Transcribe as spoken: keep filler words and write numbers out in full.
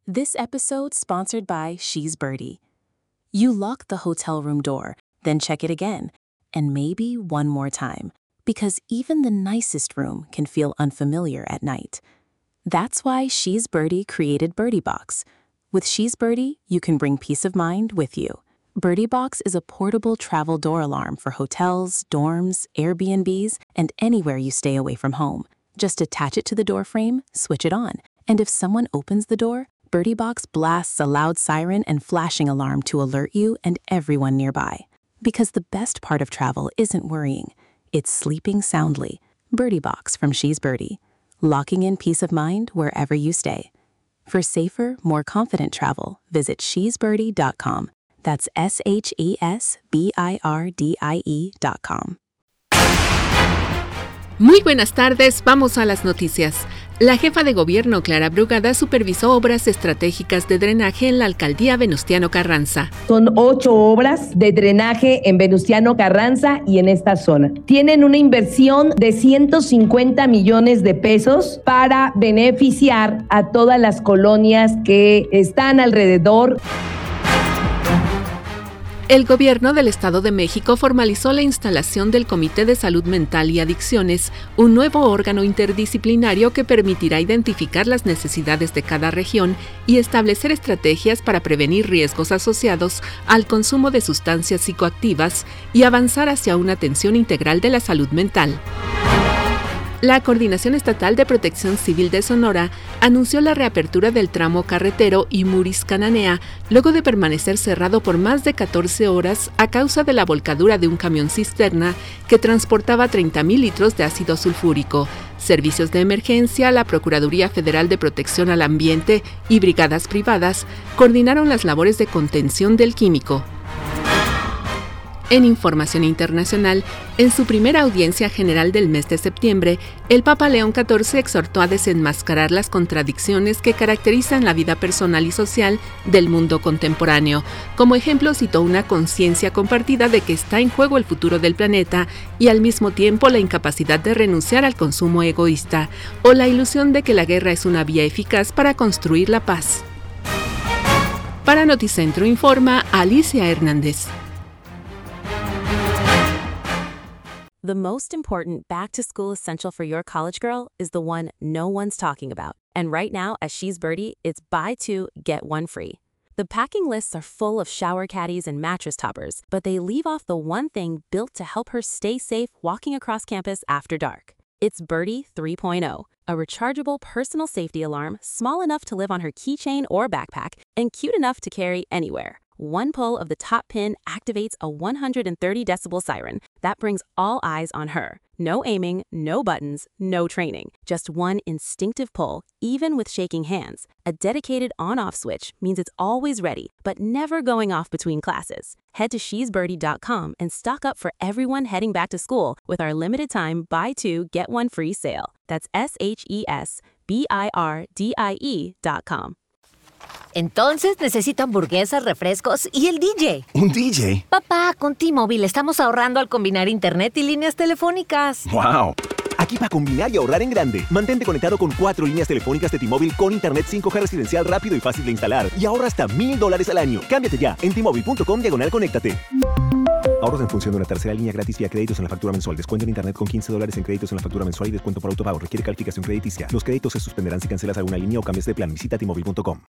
This episode sponsored by She's Birdie. You lock the hotel room door, then check it again, and maybe one more time, because even the nicest room can feel unfamiliar at night. That's why She's Birdie created Birdie Box. With She's Birdie, you can bring peace of mind with you. Birdie Box is a portable travel door alarm for hotels, dorms, Airbnbs, and anywhere you stay away from home. Just attach it to the door frame, switch it on, and if someone opens the door, Birdie Box blasts a loud siren and flashing alarm to alert you and everyone nearby. Because the best part of travel isn't worrying, it's sleeping soundly. Birdie Box from She's Birdie, locking in peace of mind wherever you stay. For safer, more confident travel, visit she's birdie dot com. That's S H E S B I R D I E dot com. Muy buenas tardes, vamos a las noticias. La jefa de gobierno, Clara Brugada, supervisó obras estratégicas de drenaje en la alcaldía Venustiano Carranza. Son ocho obras de drenaje en Venustiano Carranza y en esta zona. Tienen una inversión de ciento cincuenta millones de pesos para beneficiar a todas las colonias que están alrededor. El gobierno del Estado de México formalizó la instalación del Comité de Salud Mental y Adicciones, un nuevo órgano interdisciplinario que permitirá identificar las necesidades de cada región y establecer estrategias para prevenir riesgos asociados al consumo de sustancias psicoactivas y avanzar hacia una atención integral de la salud mental. La Coordinación Estatal de Protección Civil de Sonora anunció la reapertura del tramo carretero Imuris-Cananea luego de permanecer cerrado por más de catorce horas a causa de la volcadura de un camión cisterna que transportaba treinta mil litros de ácido sulfúrico. Servicios de emergencia, la Procuraduría Federal de Protección al Ambiente y brigadas privadas coordinaron las labores de contención del químico. En información internacional, en su primera audiencia general del mes de septiembre, el Papa León catorce exhortó a desenmascarar las contradicciones que caracterizan la vida personal y social del mundo contemporáneo. Como ejemplo, citó una conciencia compartida de que está en juego el futuro del planeta y al mismo tiempo la incapacidad de renunciar al consumo egoísta o la ilusión de que la guerra es una vía eficaz para construir la paz. Para Noticentro informa Alicia Hernández. The most important back-to-school essential for your college girl is the one no one's talking about. And right now, at She's Birdie, it's buy two, get one free. The packing lists are full of shower caddies and mattress toppers, but they leave off the one thing built to help her stay safe walking across campus after dark. It's Birdie three point oh, a rechargeable personal safety alarm small enough to live on her keychain or backpack and cute enough to carry anywhere. One pull of the top pin activates a one hundred thirty decibel siren that brings all eyes on her. No aiming, no buttons, no training. Just one instinctive pull, even with shaking hands. A dedicated on-off switch means it's always ready, but never going off between classes. Head to she's birdie dot com and stock up for everyone heading back to school with our limited time buy two, get one free sale. That's S H E S B I R D I E dot com. Entonces necesito hamburguesas, refrescos y el D J. ¿Un D J? Papá, con T-Mobile estamos ahorrando al combinar internet y líneas telefónicas. ¡Wow! Aquí para combinar y ahorrar en grande. Mantente conectado con cuatro líneas telefónicas de T-Mobile con internet cinco G residencial rápido y fácil de instalar. Y ahorra hasta mil dólares al año. Cámbiate ya en T-Mobile punto com diagonal conéctate. Ahorros en función de una tercera línea gratis vía créditos en la factura mensual. Descuento en internet con quince dólares en créditos en la factura mensual y descuento por autopago. Requiere calificación crediticia. Los créditos se suspenderán si cancelas alguna línea o cambias de plan. Visita T Mobile punto com.